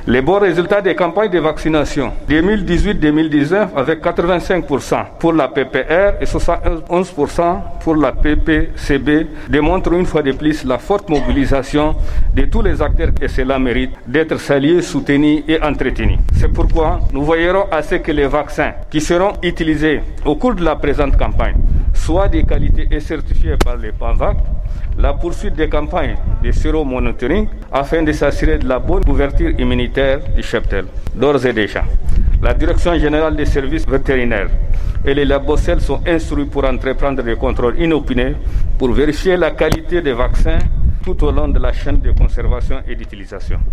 Les bons résultats des campagnes de vaccination 2018-2019 avec 85% pour la PPR et 71% pour la PPCB démontrent une fois de plus la forte mobilisation de tous les acteurs et cela mérite d'être salué, soutenu et entretenu. C'est pourquoi nous veillerons à ce que les vaccins qui seront utilisés au cours de la présente campagne soient de qualité et certifiés par les PANVAC, la poursuite des campagnes de séromonitoring afin de s'assurer de la bonne couverture immunitaire du cheptel. D'ores et déjà, la Direction générale des services vétérinaires et les labocelles sont instruits pour entreprendre des contrôles inopinés pour vérifier la qualité des vaccins tout au long de la chaîne de conservation et d'utilisation.